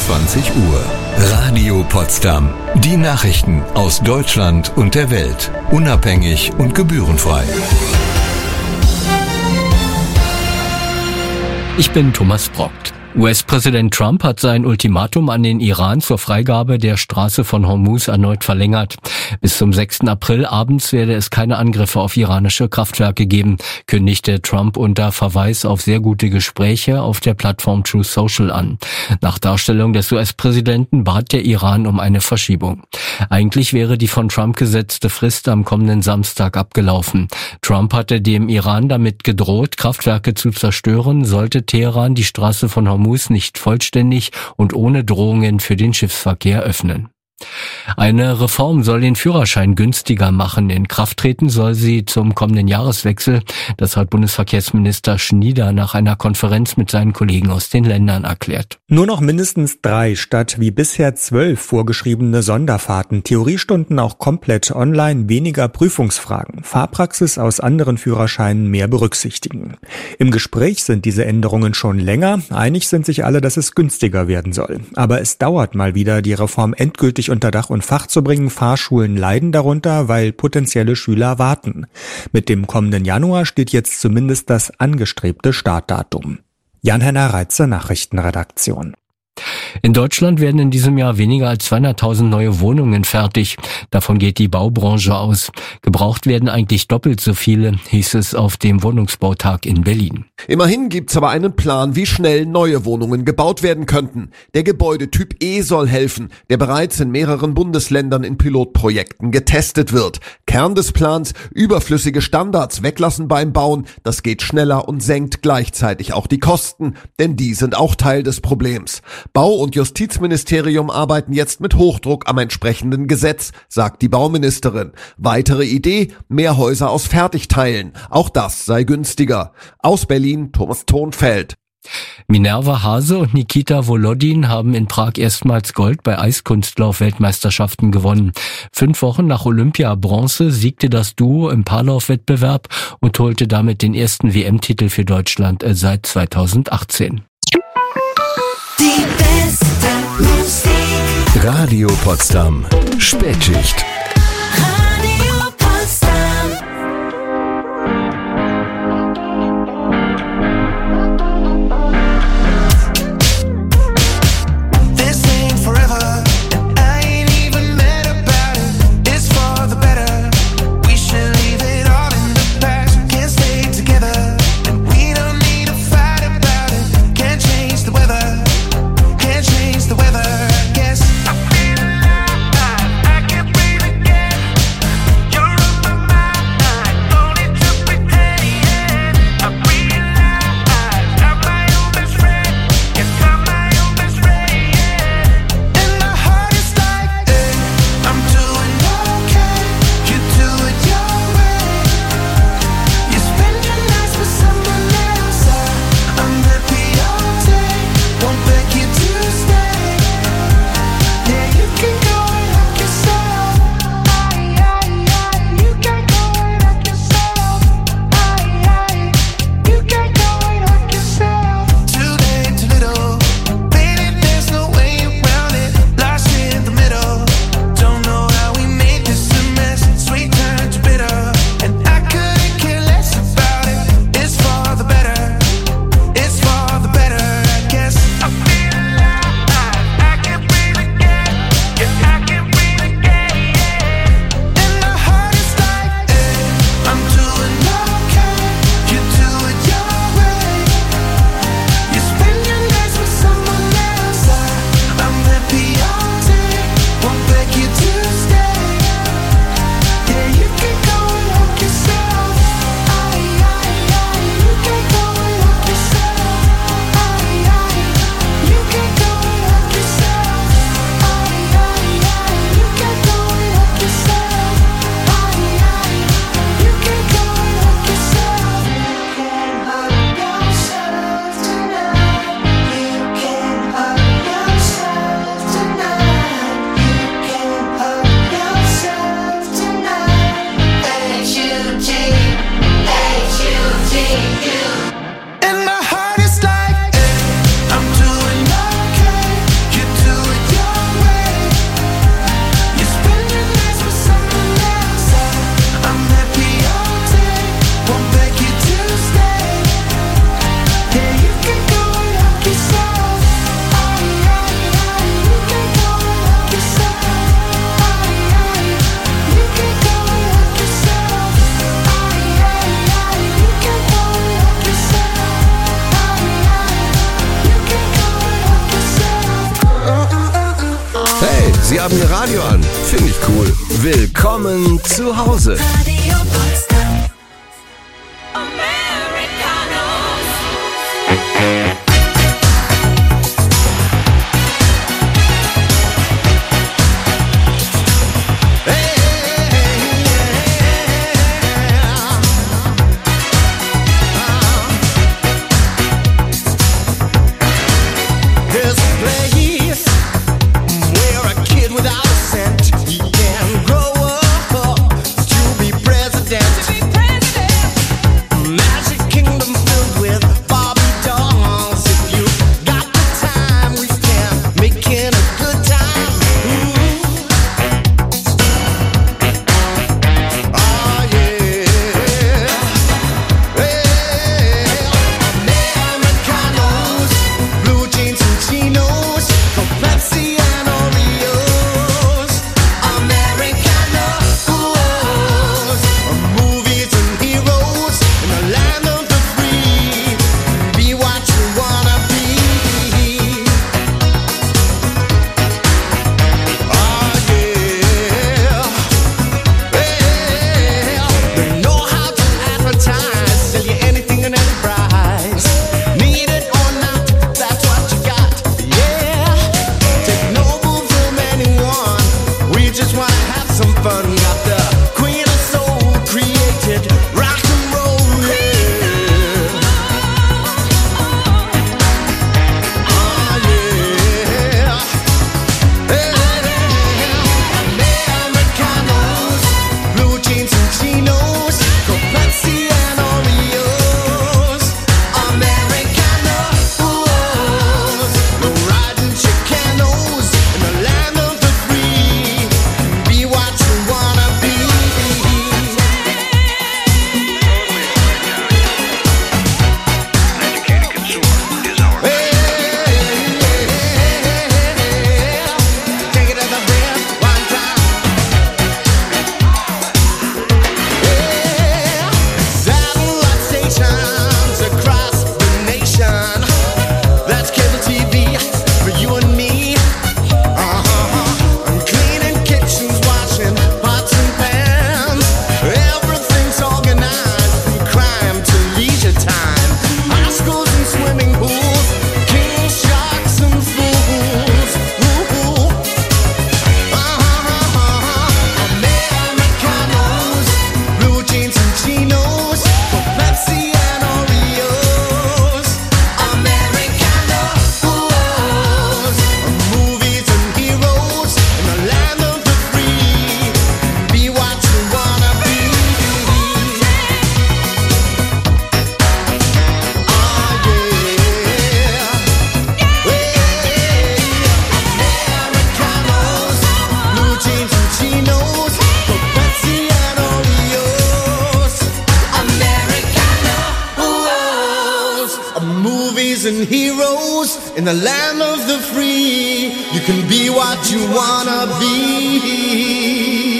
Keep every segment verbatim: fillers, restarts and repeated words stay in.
einundzwanzig Uhr. Radio Potsdam. Die Nachrichten aus Deutschland und der Welt. Unabhängig und gebührenfrei. Ich bin Thomas Brockt. U S-Präsident Trump hat sein Ultimatum an den Iran zur Freigabe der Straße von Hormuz erneut verlängert. Bis zum sechsten April abends werde es keine Angriffe auf iranische Kraftwerke geben, kündigte Trump unter Verweis auf sehr gute Gespräche auf der Plattform Truth Social an. Nach Darstellung des U S-Präsidenten bat der Iran um eine Verschiebung. Eigentlich wäre die von Trump gesetzte Frist am kommenden Samstag abgelaufen. Trump hatte dem Iran damit gedroht, Kraftwerke zu zerstören, sollte Teheran die Straße von Hormuz muss nicht vollständig und ohne Drohungen für den Schiffsverkehr öffnen. Eine Reform soll den Führerschein günstiger machen. In Kraft treten soll sie zum kommenden Jahreswechsel. Das hat Bundesverkehrsminister Schnieder nach einer Konferenz mit seinen Kollegen aus den Ländern erklärt. Nur noch mindestens drei statt wie bisher zwölf vorgeschriebene Sonderfahrten, Theoriestunden auch komplett online, weniger Prüfungsfragen, Fahrpraxis aus anderen Führerscheinen mehr berücksichtigen. Im Gespräch sind diese Änderungen schon länger. Einig sind sich alle, dass es günstiger werden soll. Aber es dauert mal wieder, die Reform endgültig unter Dach und Fach zu bringen. Fahrschulen leiden darunter, weil potenzielle Schüler warten. Mit dem kommenden Januar steht jetzt zumindest das angestrebte Startdatum. Jan-Henner Reitze, Nachrichtenredaktion. In Deutschland werden in diesem Jahr weniger als zweihunderttausend neue Wohnungen fertig. Davon geht die Baubranche aus. Gebraucht werden eigentlich doppelt so viele, hieß es auf dem Wohnungsbautag in Berlin. Immerhin gibt's aber einen Plan, wie schnell neue Wohnungen gebaut werden könnten. Der Gebäudetyp E soll helfen, der bereits in mehreren Bundesländern in Pilotprojekten getestet wird. Kern des Plans: überflüssige Standards weglassen beim Bauen. Das geht schneller und senkt gleichzeitig auch die Kosten, denn die sind auch Teil des Problems. Bau- und Justizministerium arbeiten jetzt mit Hochdruck am entsprechenden Gesetz, sagt die Bauministerin. Weitere Idee: mehr Häuser aus Fertigteilen. Auch das sei günstiger. Aus Berlin, Thomas Thonfeld. Minerva Hase und Nikita Volodin haben in Prag erstmals Gold bei Eiskunstlauf-Weltmeisterschaften gewonnen. Fünf Wochen nach Olympia Bronze siegte das Duo im Paarlauf-Wettbewerb und holte damit den ersten W M-Titel für Deutschland seit zweitausendachtzehn. Die beste Musik. Radio Potsdam. Spätschicht. Radio Potsdam. This ain't forever, and I ain't even mad about it. It's for the better. We should leave it all in the past. Can't stay together, and we don't need to fight about it. Can't change the weather. Change the weather, I guess. I feel alive, I can't breathe. Die haben ihr Radio an. Finde ich cool. Willkommen zu Hause. Radio Potsdam. and heroes in the land of the free. You can be what you wanna be.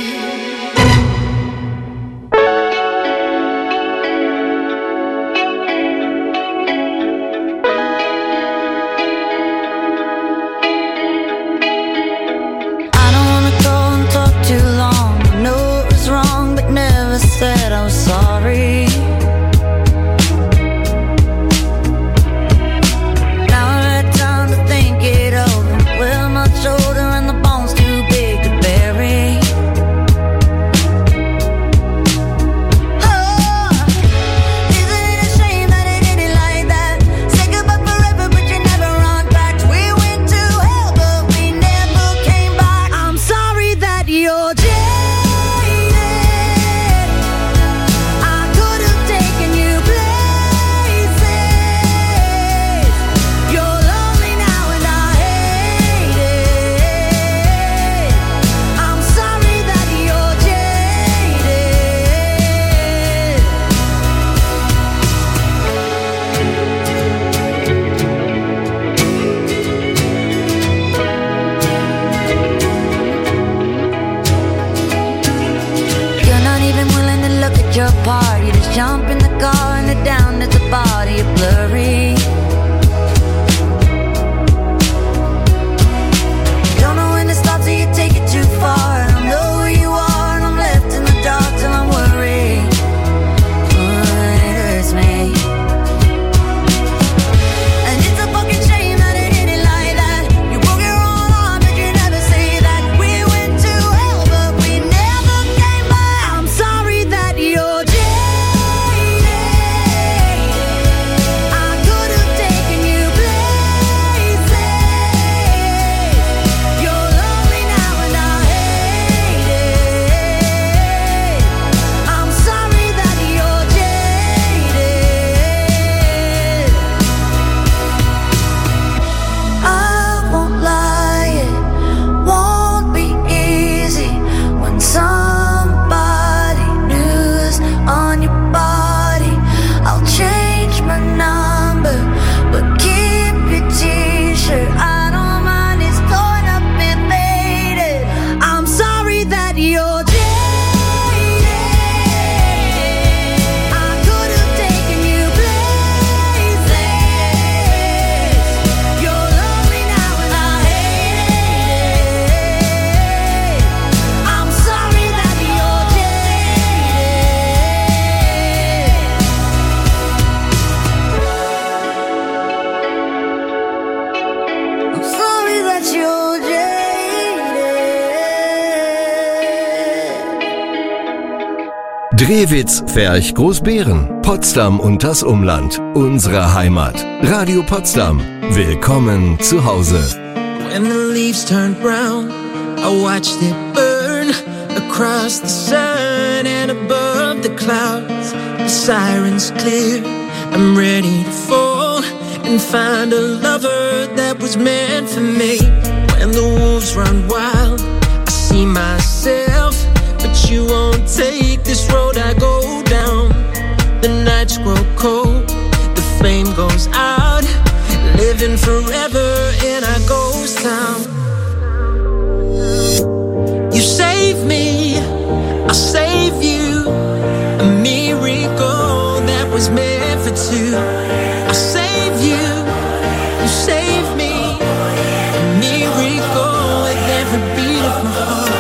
Said I was sorry. Now I had time to think it over. Well, my shoulder and the bones too big to bury. Oh, isn't it a shame that it ended like that? Say goodbye forever, but you never run back. We went to hell, but we never came back. I'm sorry that you're dead. Drewitz, Ferch, Großbeeren, Potsdam und das Umland. Unsere Heimat. Radio Potsdam. Willkommen zu Hause. When the leaves turned brown, I watched it burn across the sun and above the clouds. The sirens clear, I'm ready to fall and find a lover that was meant for me. When the wolves run wild, I see myself, but you won't take this road I go down. The nights grow cold, the flame goes out, living forever in our ghost town. You save me, I'll save you, a miracle that was meant for two. I'll save you, you save me, a miracle with every beat of my heart.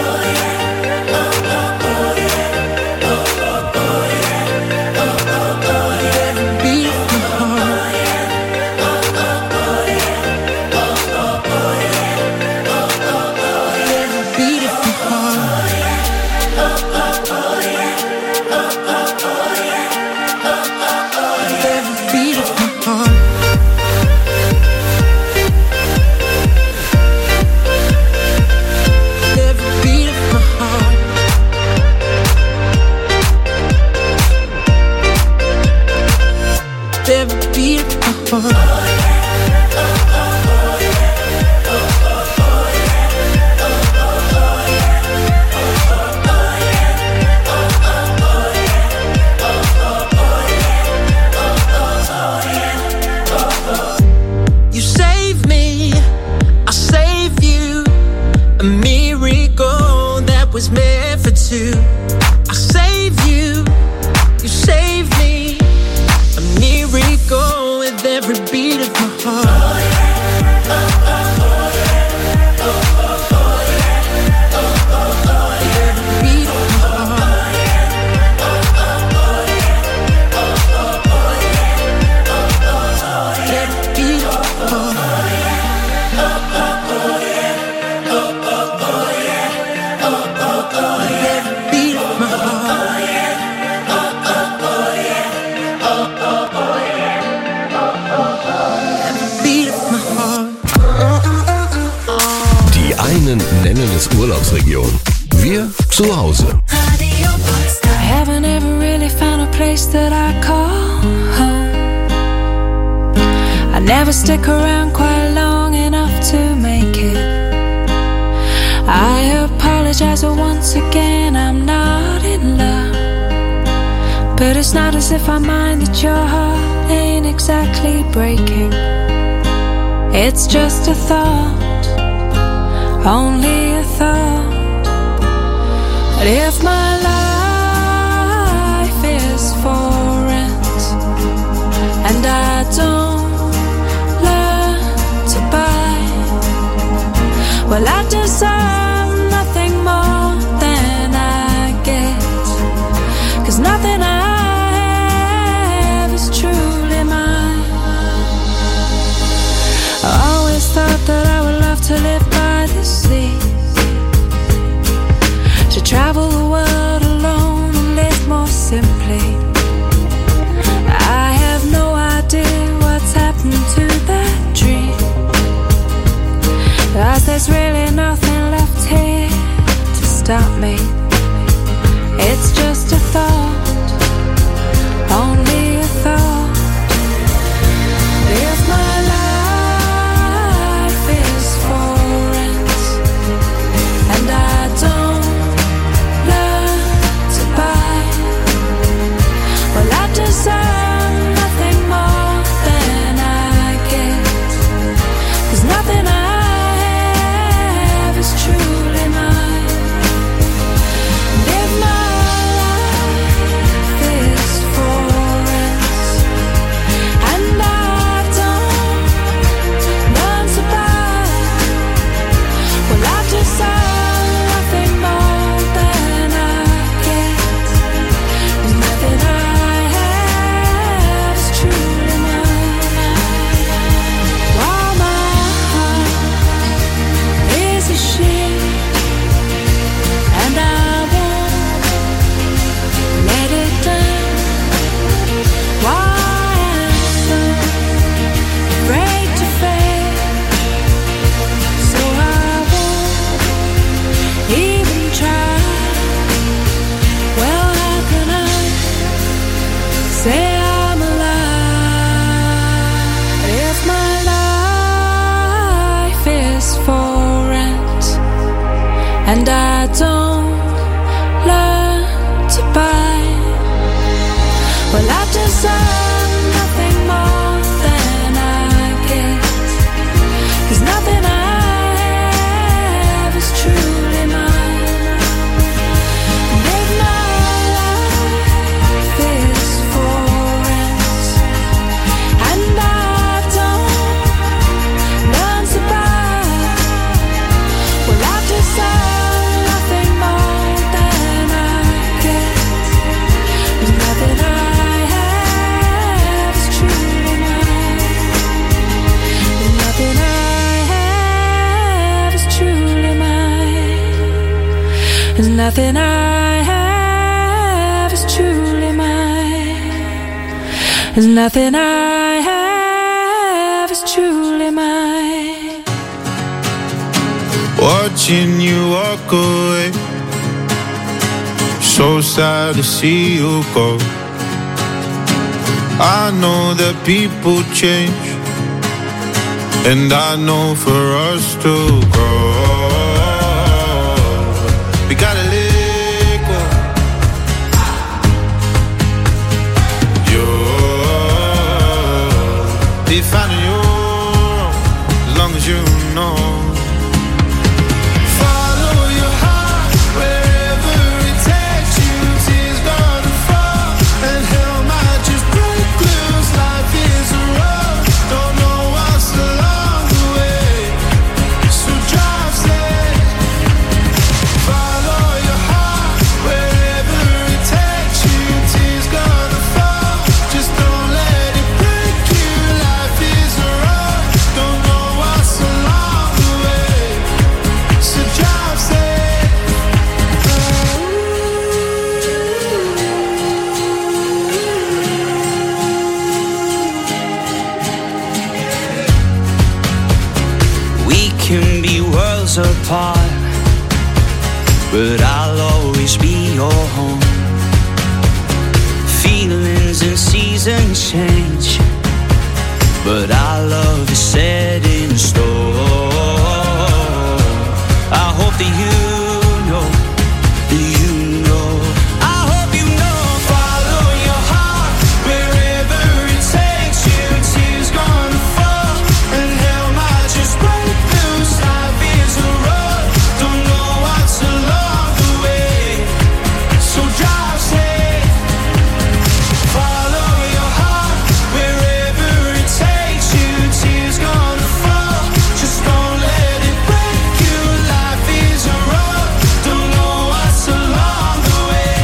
Urlaubsregion. Wir zu Hause. I haven't ever really found a place that I call home. I never stick around quite long enough to make it. I apologize, but once again I'm not in love. But it's not as if I mind that your heart ain't exactly breaking. It's just a thought, only a thought. But if my life is for rent and I don't learn to buy, well, I deserve nothing more than I get. 'Cause nothing I have is truly mine. I always thought that I would love to live by the sea, to travel the world alone and live more simply. I have no idea what's happened to that dream, 'cause there's really nothing left here to stop me. It's just a thought, only a thought. If my life is for rent and I don't learn to buy, well, I deserve nothing more than I get. 'Cause nothing I have is truly mine. and I don't learn to buy. Well, I've just earned nothing more than I get, 'cause nothing I have is truly mine. And if my life is for rent and I don't learn to buy, well, I've just earned nothing more than I get. There's nothing I have is truly mine. There's nothing I have is truly mine. There's nothing I have is truly mine. There's nothing I have is truly mine. Watching you walk away, so sad to see you go. I know that people change, and I know for us to grow, we gotta let go. You'll be finding your own, as long as you know. Follow your heart wherever it takes you. Tears gonna fall and hell might just break loose. Life is a road, don't know what's along the way, so drive safe. Follow your heart wherever it takes you. Tears gonna fall, just don't let it break you. Life is a road, don't know what's along the way, so drive safe. We can be worlds apart, but I'll always be your home. Feelings and seasons change, but our love is set in stone. I hope that you know, that you know. I hope you know. Follow your heart wherever it takes you. Tears gonna fall and hell might just break loose. Life is a road, don't know what's along the way, so drive safe. Follow your heart wherever it takes you. Tears gonna fall, just don't let it break you. Life is a road, don't know what's along the way.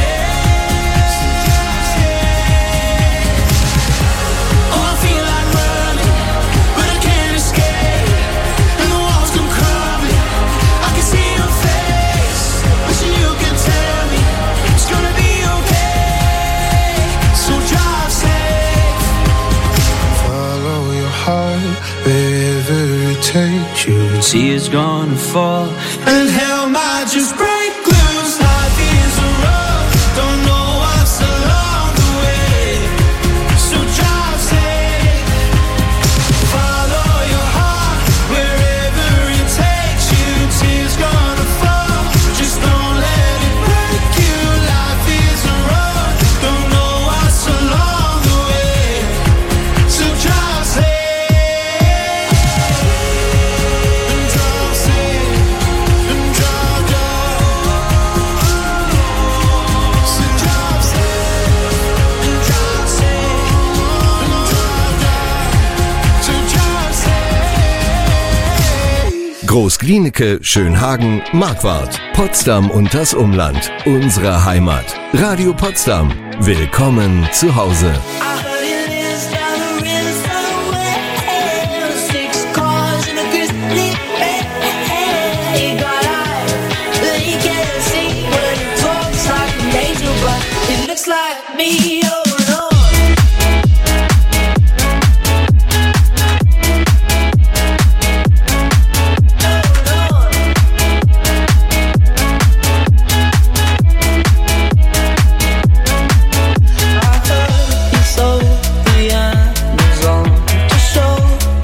Oh, I feel like running, but I can't escape, and the walls come crumbling. I can see your face, wishing you could tell me it's gonna be okay, so drive safe. Follow your heart wherever it takes you. Tears gonna fall and hell might just break loose. Life is a road, don't know what's along the way, so drive safe. Follow your heart wherever it takes you. Tears gonna fall, just don't let it break you. Life is a road, don't know what's along the way, so drive safe. And drive safe, and drive, drive. So drive safe, and drive safe, and drive, drive. So drive safe. Großglienicke, Schönhagen, Marquardt, Potsdam und das Umland. Unsere Heimat. Radio Potsdam. Willkommen zu Hause. I heard it is down the river somewhere. Six cars in a grizzly bear. He got eyes, but he can't see. When he talks like an angel, but he looks like me. Oh Lord.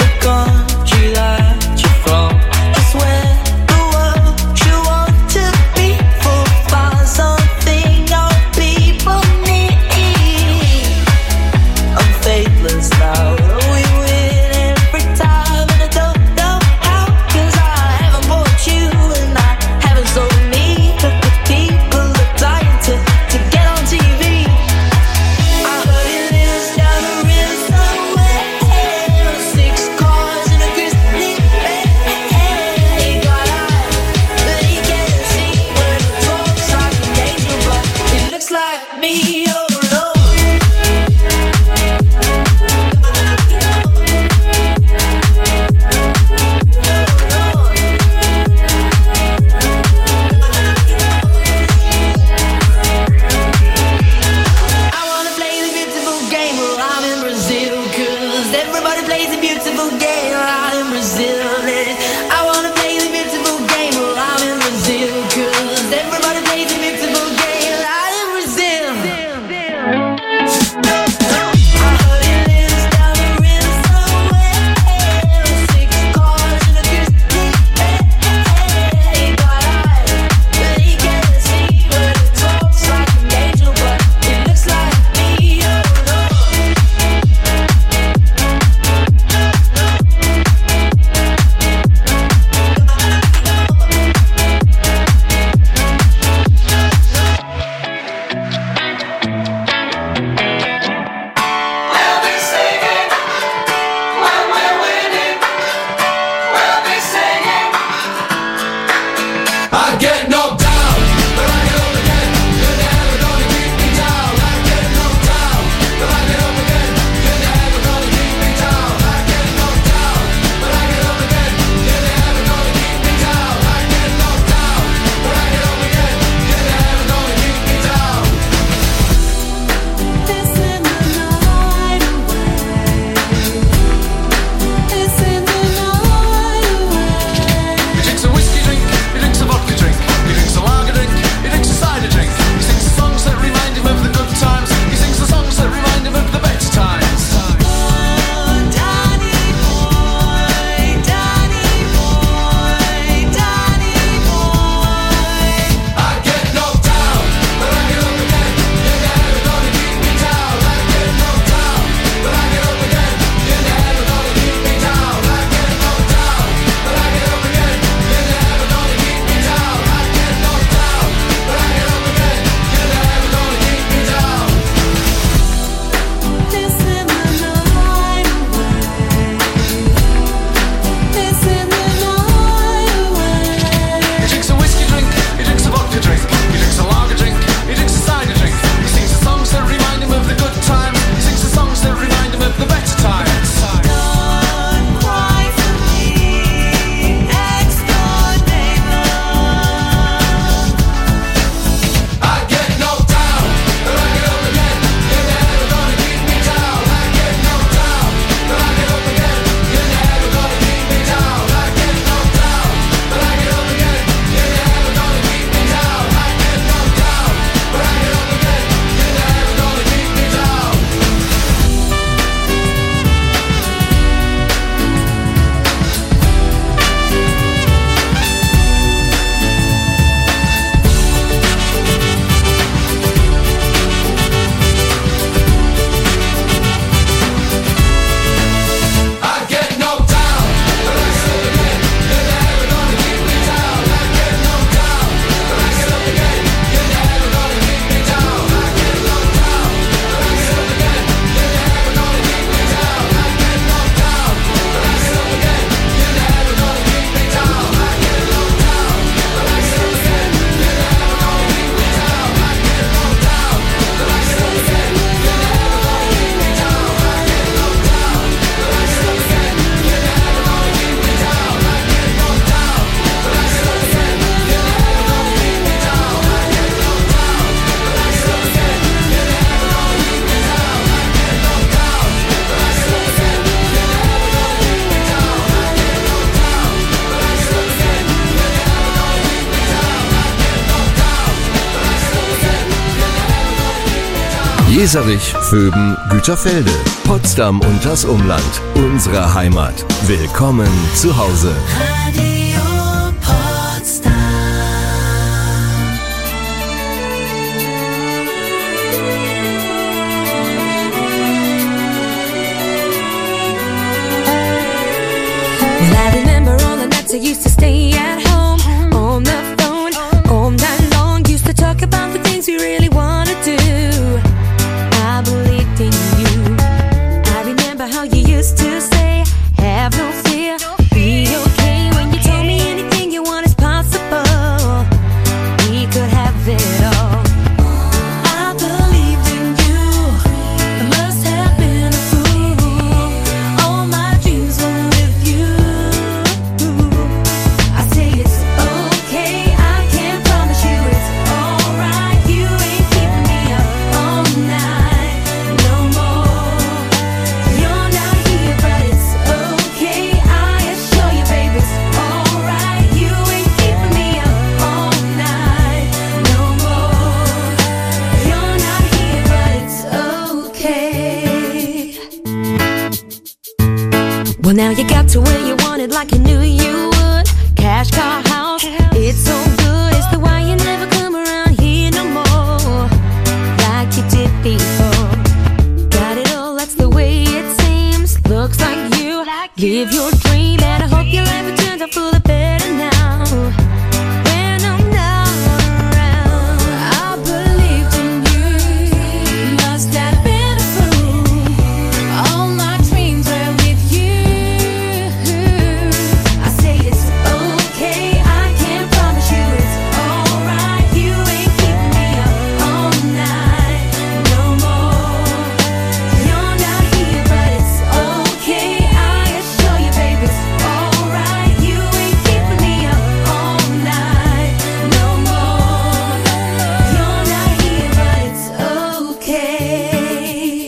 To like me, oh Lord. I wanna play the beautiful game while I'm in Brazil, 'cause everybody plays the beautiful game while I'm in Brazil. I wanna play the beautiful game while I'm in Brazil, 'cause everybody plays the beautiful game while I'm in Brazil. I heard he lives down the river somewhere, six cars and a fifty. He got eyes, but he can't see, but he talks like an angel, but he looks like me, oh Lord. We'll be singing when we're winning. We'll be singing. I get knocked down, but I get up again. You're never gonna keep me down. I get knocked down, but I get up again. You're never gonna keep me down. I get knocked down, but I get up again. You're never gonna keep me down. I get knocked down, but I get up again. You're never gonna keep me down. It's in the night away. It's in the night away. He drinks a whiskey drink, he drinks a vodka drink, he drinks a lager drink, he drinks a cider drink. He sings the songs that remind him of the good times. He sings the songs that remind him of the better times. Oh, Danny boy, Danny boy, Danny boy. I get knocked down, but I get up again. You're never gonna keep me down. I get knocked down, but I get up again. You're never gonna keep me down. I get knocked down, but I get up again. You're never gonna keep me down. I get knocked down, but I get up again. You're never gonna keep me down. It's in the night away. It's in the night away. He drinks a whiskey drink, he drinks a vodka drink, he drinks a lager drink, he drinks a cider drink. He sings the songs that remind him of the good times. He sings the songs that remind him of the better times. Don't cry for me, ex-door neighbor. I get knocked down, but I get up again. You're never gonna keep me down. I get knocked down, but I get up again. You're never gonna keep me down. I get knocked down, but I get up again. You're never gonna keep me down. I get knocked down, but I get up again. You're never gonna keep me down. I get knocked down, but I get up again. You're never gonna keep me down. I get knocked down, but I get up again. You're never gonna keep me down. I get knocked down, but I get up again. You're never gonna keep me down. I get knocked down, but I get up again. You're never gonna keep me down. I get knocked down, but I get up again. You're never gonna keep me down. I get knocked down, but I get up again. You're never gonna keep me down. I get knocked down, but I get up again. You're never gonna keep me down. I get knocked down, but I get up again. You're never gonna keep me down. I get knocked down, but I get up again. You're never gonna keep me down. I get knocked down, but I get up again. You're never gonna keep me down. I get knocked down, but I get up again. You're never gonna keep me down. I get knocked down, but I get up again. You're never gonna keep me down. Jeserich, Vöben, Güterfelde, Potsdam und das Umland. Unsere Heimat. Willkommen zu Hause. Radio Potsdam. Well, I remember all the nights I used to stay at home, on the phone, all night long. Used to talk about the things we really want to do. I believed in you. I remember how you used to say, have no fear, be okay. When you told me anything you want is possible, we could have it all. I believe Well, now you got to where you wanted like you knew you would. Cash, car, house, it's so good. It's the why you never come around here no more like you did before. Got it all, that's the way it seems. Looks like you live your dream, and I hope your life turns out for the better now. When I'm not around, I believed in you. Must have been a fool. All my dreams were with you. I say it's okay, I can't promise you it's alright. You ain't keeping me up all night no more. You're not here, but it's okay. I assure you, baby, it's alright. You ain't keeping me up all night no more. You're not here, but it's okay.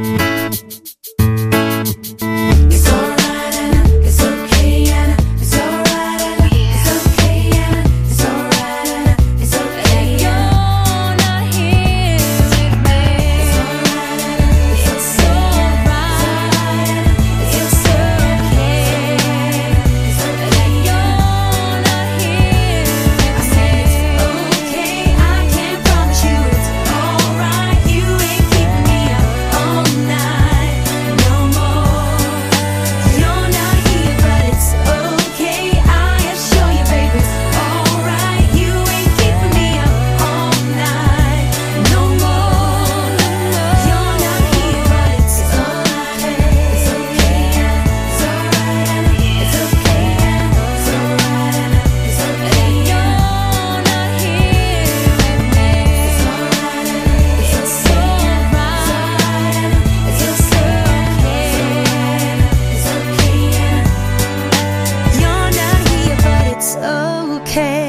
It's alright and it's okay and it's alright and it's okay and it's alright and it's okay. You're not here with me. It's alright and it's alright and it's okay. It's okay. You're not here with me. Okay, I can't promise you it's alright. You ain't keeping me up all night no more. You're not here, but it's okay. I assure you, baby, it's alright. You ain't keeping me up all night no more. You're not here, but it's alright. It's okay, and it's alright, and it's okay, and it's alright, and it's okay. You're not here with me. It's alright, and it's alright, and it's okay. It's okay, and you're not here, but it's okay.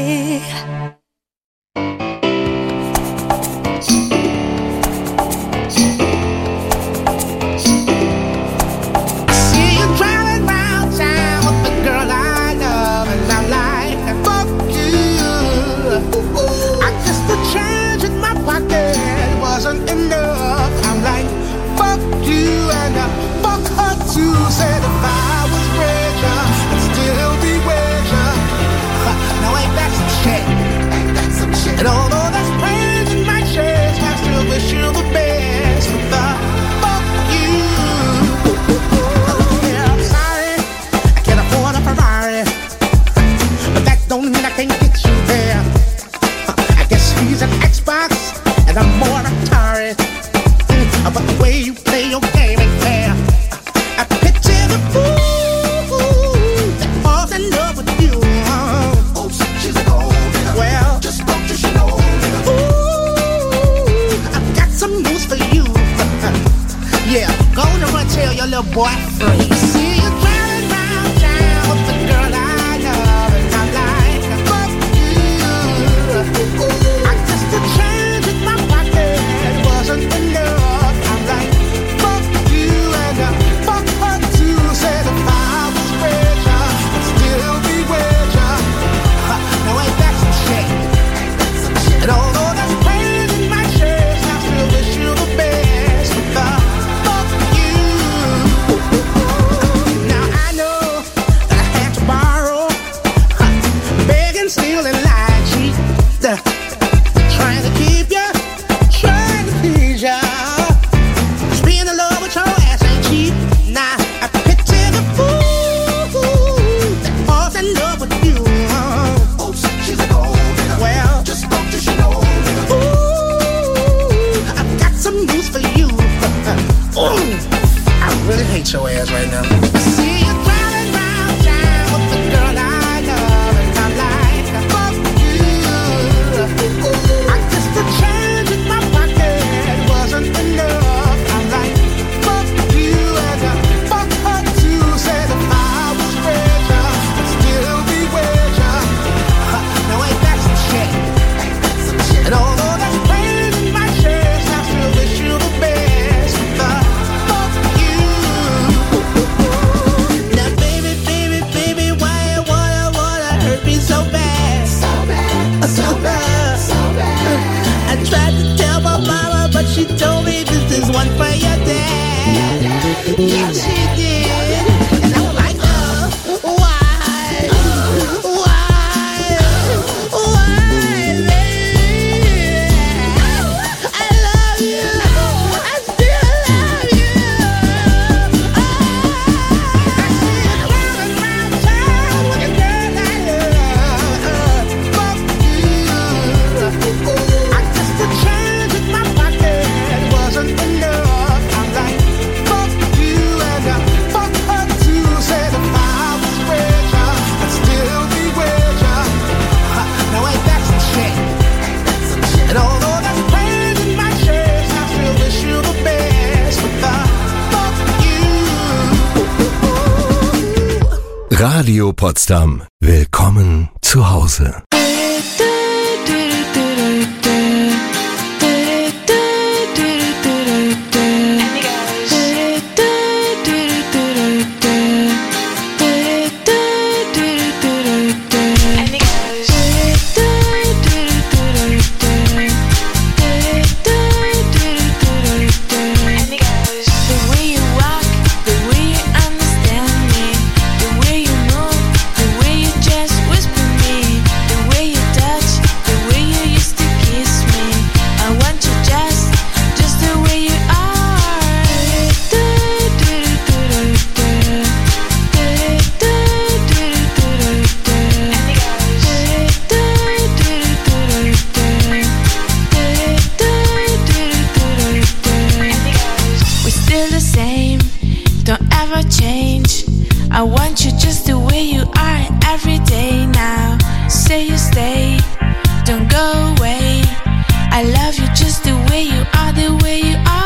See you driving round town with the girl I love, and I'm like, fuck you. I guess the change in my pocket wasn't enough. I'm like, fuck you, and uh, fuck her too. Said if I was richer, I'd still be richer. Now ain't that some shit? And although there's pain in my chest, I still wish you the best. But the fuck you. Yeah, I'm sorry, I can't afford a Ferrari, but that don't mean I can't get you there. I guess he's an Xbox and I'm more Atari. Mm, But the way you play your game ain't fair. I picture the fool that falls in love with you. Oh, she's a gold digger. Well, just spoke to she know. Ooh, I've got some news for you. Yeah, go on and run tell your little boy free. See you driving round town with the girl I love, and I'm like, fuck you. I guess the change in my pocket wasn't enough. I'm like, fuck you, and uh, fuck her too. Said if I was richer, I'd still be richer. Now ain't that some shit? And although there's pain in my chest, I still wish you the best. But the fuck you. Now I know that I had to borrow, begging, stealing, lying, cheat, uh, trying to keep you, trying to please ya. Just being in love with your ass ain't cheap. Now I picture the fool that falls in love with you. Oh, she's a gold digger. Well, just spoke to she know. Ooh, I've got some news for you. Ooh, I really hate your ass right now. See you driving round town with the girl I love, and I'm like, fuck you. I guess the change in my pocket wasn't enough. I'm like, fuck you, and uh, fuck her too. Said if I was richer, I'd still be richer. Now ain't that some shit? And although there's pain in my chest, I still wish you the best. But the fuck you. Now baby, baby, baby, why you wanna, wanna hurt me so bad? So bad, so bad, so bad. I tried to tell my mama, but she told me this is one for your dad. Yeah, she did. Radio Potsdam. Willkommen zu Hause. I want you just the way you are every day now. Say you stay, don't go away. I love you just the way you are, the way you are.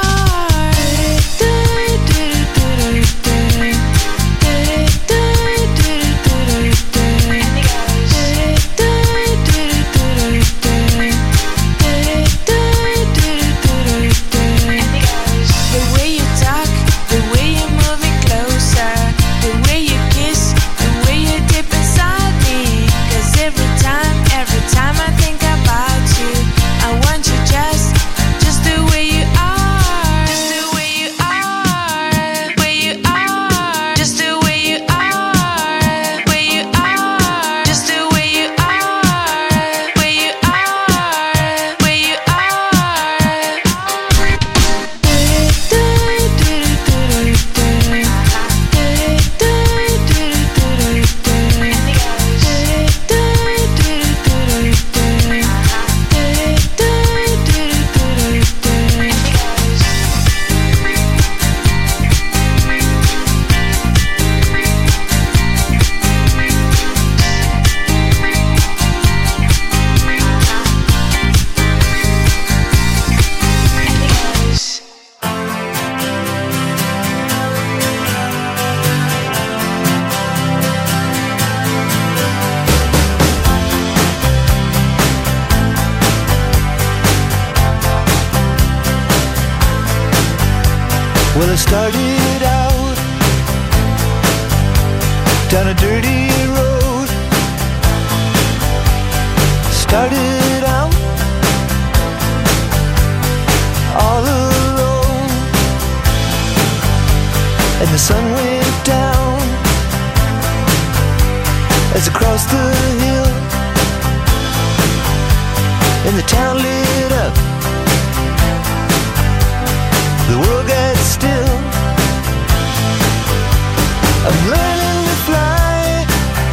Well, I started out down a dirty road. Started out all alone, and the sun went down as I crossed the hill, and the town lit up. The world got still. I'm learning to fly,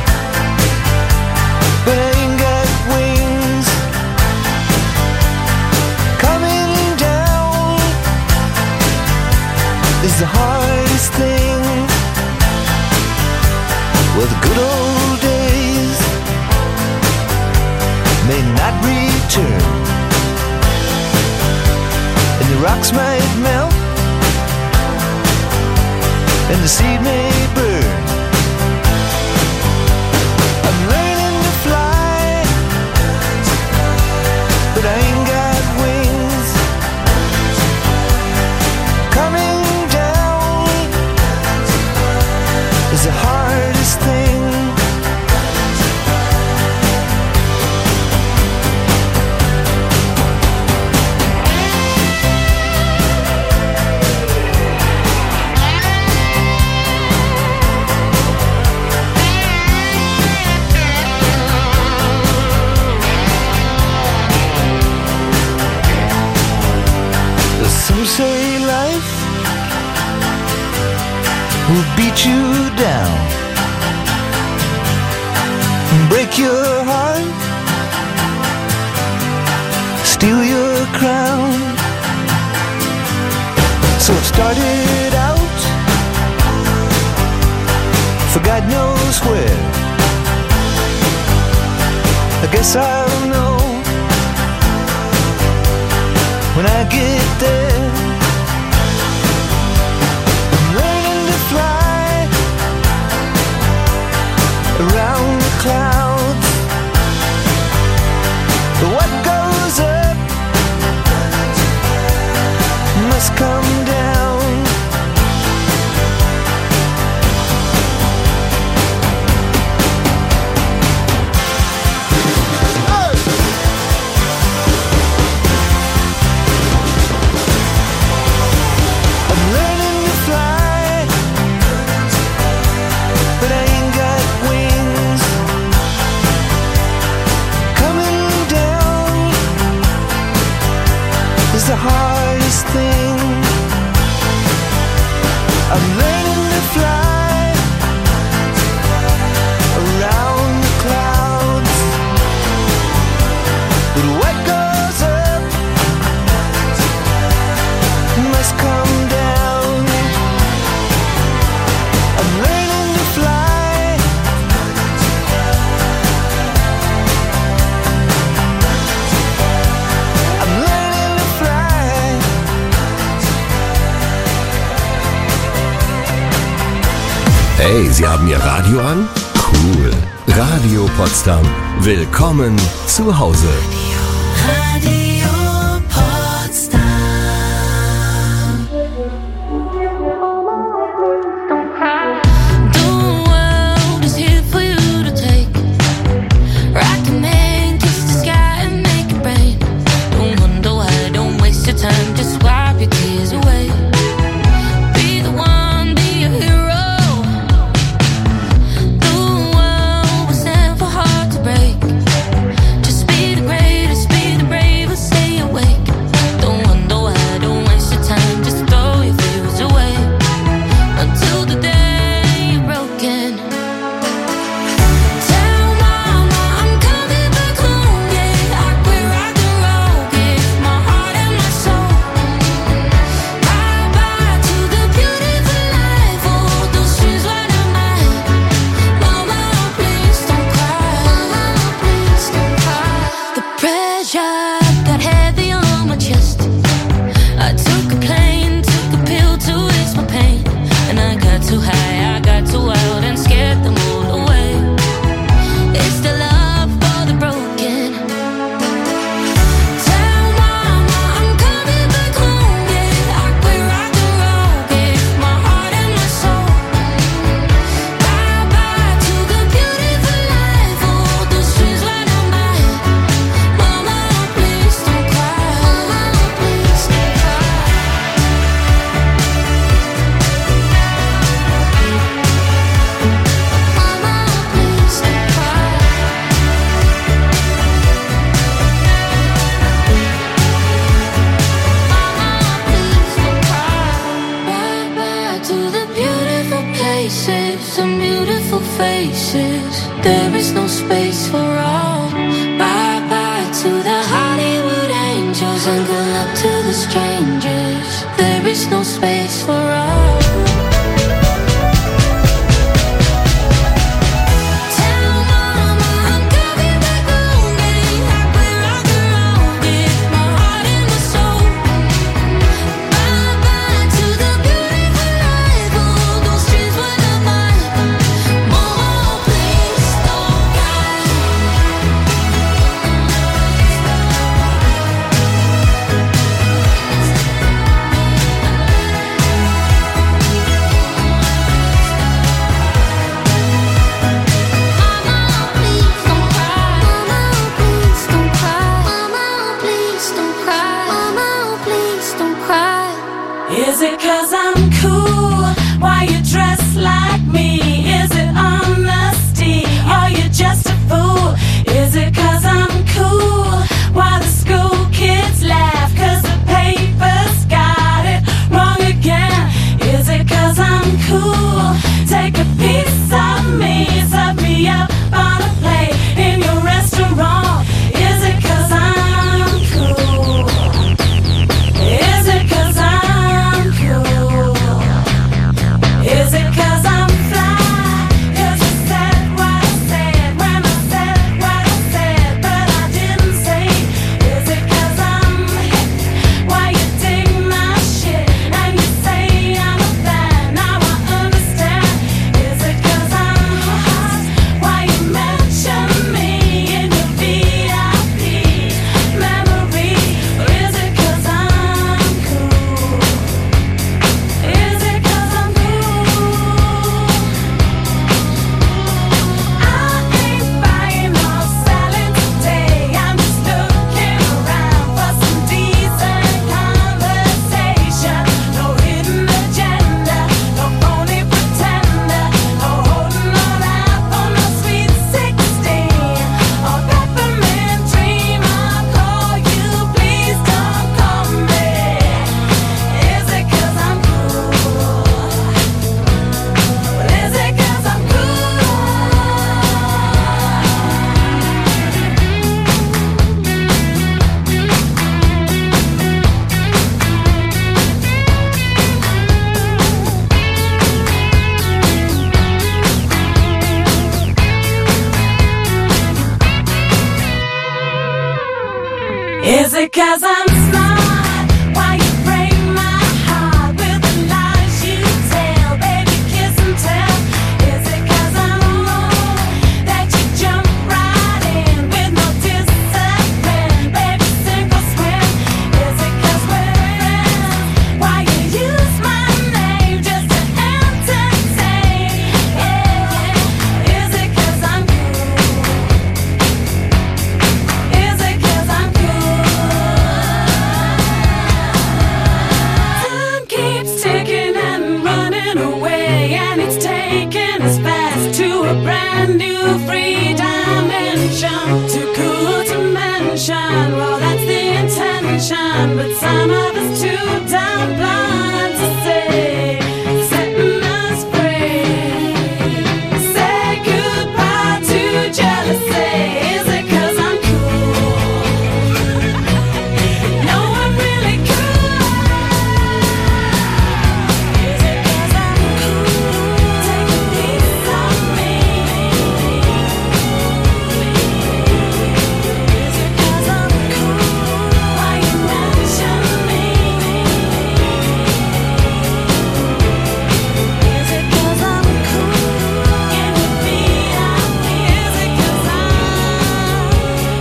but I ain't got wings. Coming down is the hardest thing. Well, the good old days may not return, and the rocks might melt, and the seed may burn. I'm learning to fly, but I ain't got wings. Coming down is the hardest thing. Some say life will beat you down, break your heart, steal your crown. So I've started out for God knows where. I guess I'll know when I get there. I'm learning to fly, the hardest thing. I'm learning to fly around the clouds, but what goes up must come down. I'm learning to fly. I'm learning to fly. Hey, Sie haben Ihr Radio an? Cool. Radio Potsdam. Willkommen zu Hause. Radio Potsdam. The world is here for you to take. Rock the man, kiss the sky and make it rain. Don't wonder why, don't waste your time, just wipe your tears away. Be the one, be a hero. The world was never hard to break. Just be the greatest, be the bravest, stay awake. Don't wonder why, don't waste your time, just throw your fears away. Until the day you're broken. Tell mama I'm coming back home, yeah. I quit rock and roll, give my heart and my soul. Bye bye to the beautiful life, all those dreams were not mine. Mama, please don't cry. Mama, please don't cry. The pressure got heavy on my chest. I took a plane, took a pill to ease my pain. And I got too high, I got too wild and scared them all away. It's the love for the broken. Tell mama I'm coming back home, yeah. I quit rock and roll, give my heart and my soul. Bye bye to the beautiful life, all those dreams were not mine. Mama, please don't cry. Mama, please don't cry. Mama, please don't cry. Mama, please don't cry. Bye bye to the beautiful places, some beautiful faces. There is no space for all. Bye bye to the Hollywood angels and good luck to the strangers. There is no space for all. Tell mama I'm coming back home, yeah. I quit rock and roll, give my heart and my soul. Bye bye to the beautiful life, all those dreams were not mine. Mama, please don't cry. Mama, please don't cry. Mama, please don't cry. Mama, please don't cry. Mama, please don't cry. Is it 'cause I'm cool? Why you dress like me? Is it honesty? Are you just a fool? Is it 'cause I'm cool? Why the school kids laugh? 'Cause the papers got it wrong again. Is it 'cause I'm cool? Take a piece of me, serve me up on a plate in your restaurant. Is it 'cause I'm cool? Is it 'cause I'm cool? Is it 'cause I'm fly? 'Cause you said what I said when I said what I said, but I didn't say. Is Is it 'cause I'm smart? Why you break my heart with the lies you tell? Baby, kiss and tell. Is it 'cause I'm wrong that you jump right in with no discipline? Baby, sink or swim. Is it 'cause we're friends? Why you use my name just to entertain? Yeah, yeah. Is it 'cause I'm cool? Is it 'cause I'm cool? Time keeps ticking and running away, and it's taking us fast to a brand new free dimension. Too cool to mention, well that's the intention, but some of us too damn blind to say, setting us free. Say goodbye to jealousy. Is it 'cause I'm cool? No, I'm really cool. Is it 'cause I'm cool? Take a piece of me. Is it 'cause I'm cool? Why you mention me? Is it 'cause I'm cool? Can you be happy? Is it 'cause I'm?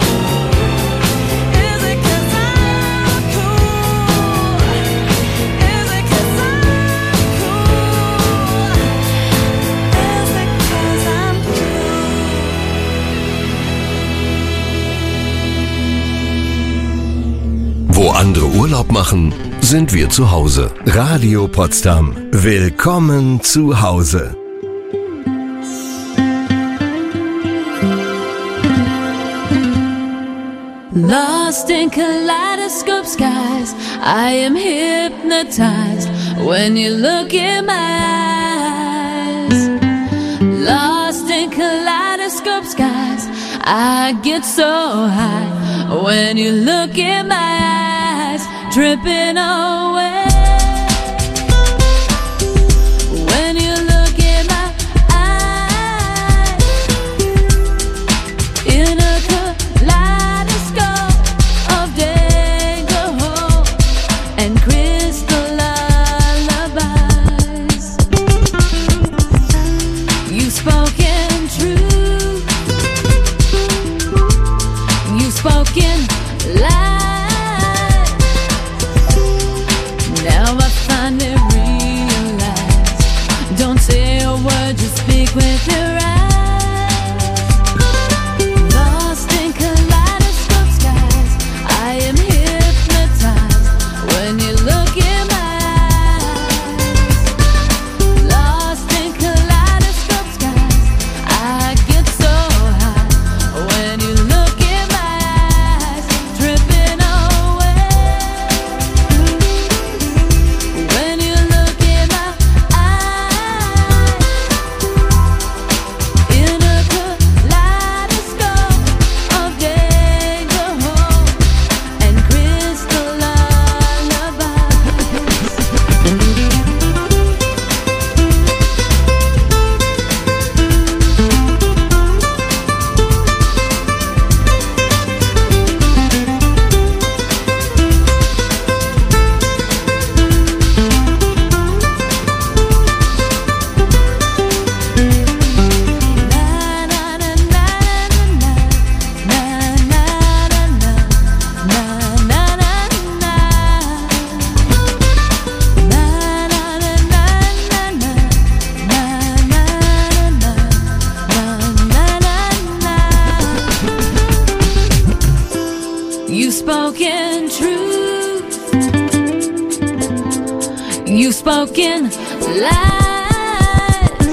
Is it 'cause I'm cool? Is it 'cause I'm cool? Is it 'cause I'm Wo andere Urlaub machen, sind wir zu Hause. Radio Potsdam. Willkommen zu Hause. Lost in kaleidoscope skies, I am hypnotized when you look in my eyes. Lost in kaleidoscope skies, I get so high when you look in my eyes, tripping away. When you look in my eyes, in a kaleidoscope of danger and crystal lullabies. You've spoken truth, you've spoken lies. Now I finally realize, don't say a word, just speak with your eyes. Lost in kaleidoscope skies, I am hypnotized when you look in my eyes. Lost in kaleidoscope skies, I get so high when you look in my eyes, tripping away. When you look in my eyes, in a kaleidoscope of danger and crystal lullabies. You've spoken truth, you've spoken lies.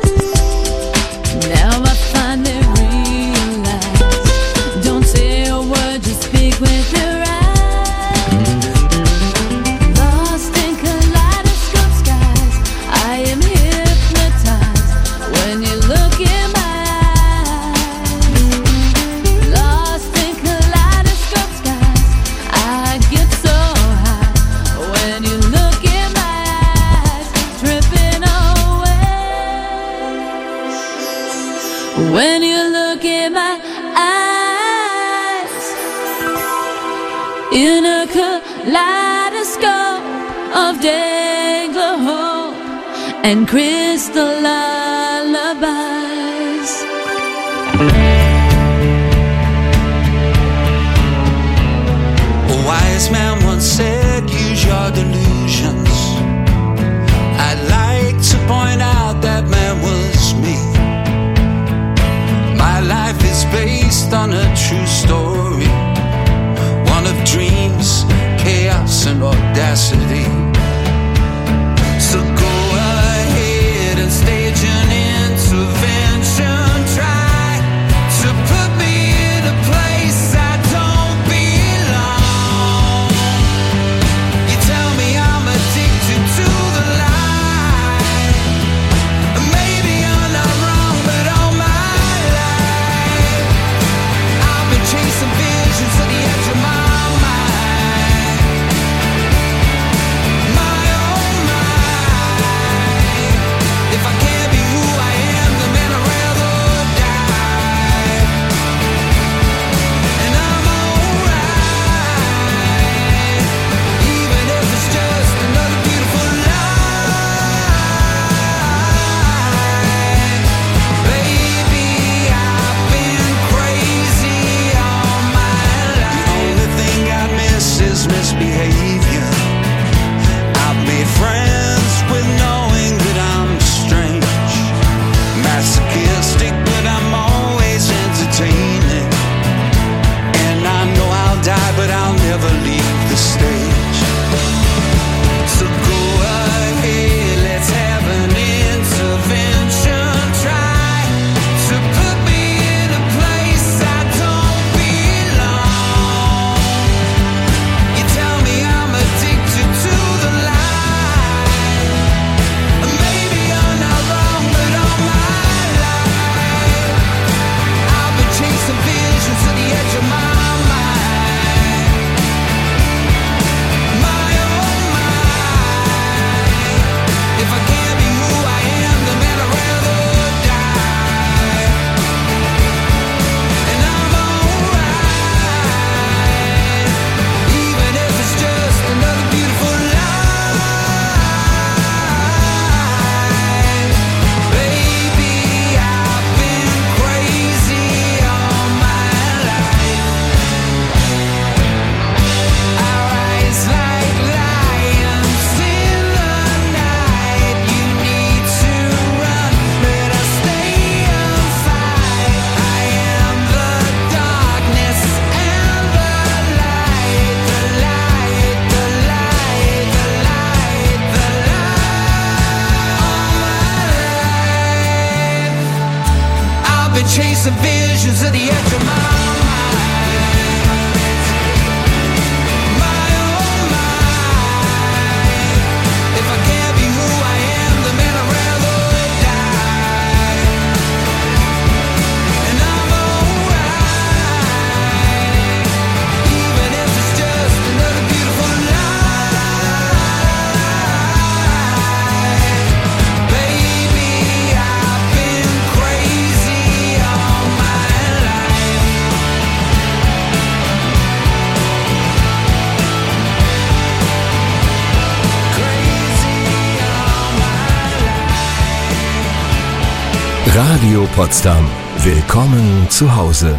Now I finally realize, don't say a word, just speak with your eyes. Lost in kaleidoscope skies, I am hypnotized when you look in my eyes. Lost in kaleidoscope skies, I get so high when you look in my eyes, tripping in a kaleidoscope of Dayglow hope and crystal lullabies. A wise man once said, use your delusions. I'd like to point out that man was me. My life is based on a true story, one of dreams, chaos and audacity. So go ahead and stage an intervention. Try to put me in a place I don't belong. You tell me I'm addicted to the lie. Maybe I'm not wrong, but all my life I've been chasing visions to the edge of my misbehavior. I've made friends with knowing that I'm strange, masochistic, but I'm always entertaining. And I know I'll die, but I'll never leave the stage. So go ahead, let's have an intervention. Try to put me in a place I don't belong. You tell me I'm addicted to the lie. Maybe I'm not wrong, but all my life I've been chasing visions to the edge of my mind. My oh my, if I can't be who I am, then man I'd rather die. And I'm alright, even if it's just another beautiful lie. Baby, I've been crazy all my life. I rise like lions in the night. You need to run, but I stay and fight. I am the darkness and the light, the light, the light, the light, the light. I've been chasing visions at the edge of my mind. My oh my, if I can't be who I am, then man I'd rather die. And I'm alright, even if it's just another beautiful lie. Baby, I've been crazy all my life. Crazy all my life. Radio Potsdam. Willkommen zu Hause.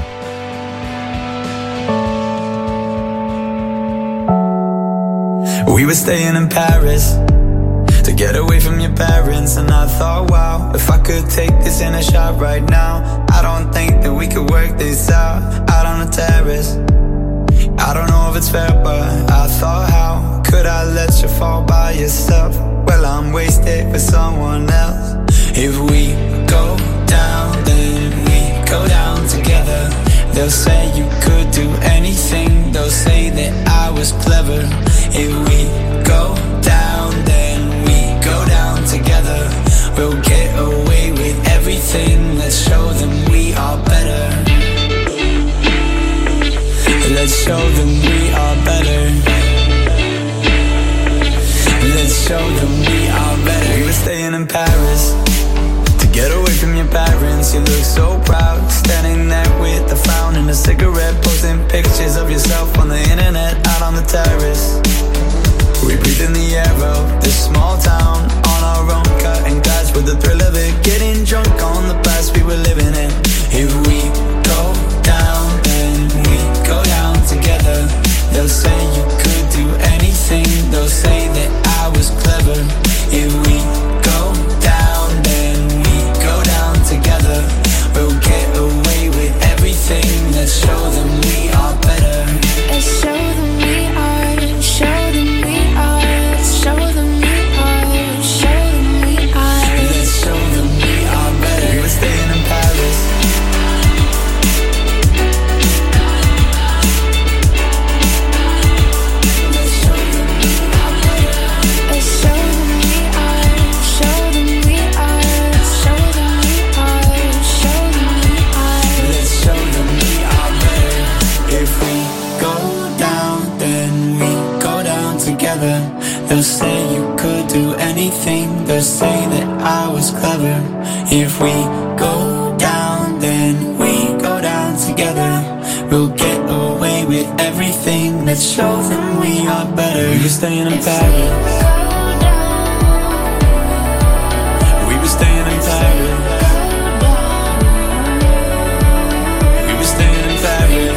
We were staying in Paris to get away from your parents, and I thought, wow, if I could take this in a shot right now, I don't think that we could work this out out on the terrace. I don't know if it's fair, but I thought, how could I let you fall by yourself? Well, I'm wasted with someone else. If we go down, then we go down together. They'll say you could do anything, they'll say that I was clever. If we go down, then we go down together. We'll get away with everything, let's show them we are better. Let's show them we are better. Let's show them we are better. We were staying in Paris to get away from your parents. You look so proud, standing there with a frown and a cigarette, posting pictures of yourself on the internet, out on the terrace. We breathe in the air of this small town on our own, cutting glass with the thrill of it, getting drunk on the past we were living in. If we go down, then we go down together. They'll say you could do anything, they'll say that I was clever. If we go down, then we go down together. We'll get away with everything. Let's show them we are better. Let's show them we are, show them we are, show them we are, show them we are. Let's show them we are better. We were staying in Paris. Let's show them we are better. Let's show them we are, show them we are, show them we are, show them we are. Let's show them we are better. If we go down, then we go down together. They'll say you could do anything, they'll say that I was clever. If we go down, then we go down together. We'll get away with everything. Let's show them we are better. We were staying in Paris. We were staying in Paris. We were staying in Paris.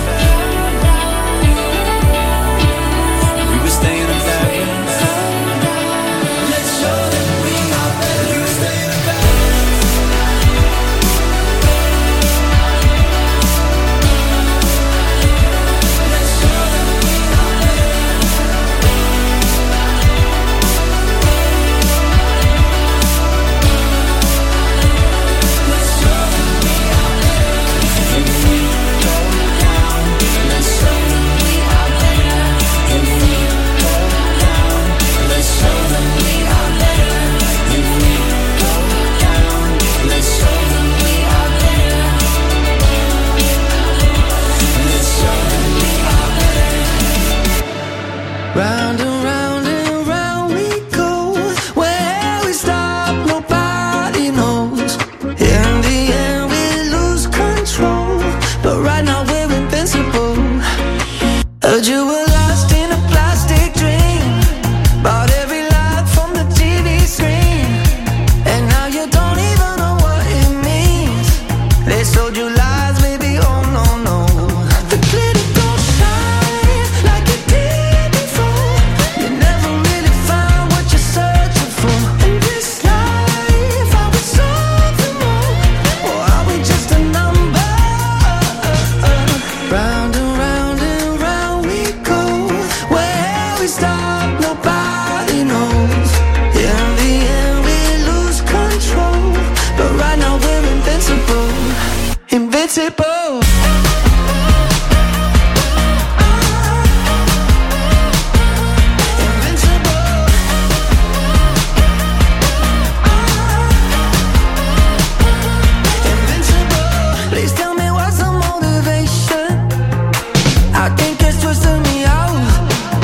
We were staying in Paris. Let's show them we are better. We were staying in Paris. Let's show them we are better. Let's show them we are better. If we go down, let's show them we are better. If we go down, let's show them we are better. If we go down, let's show them we are better. Let's show them we are better. Round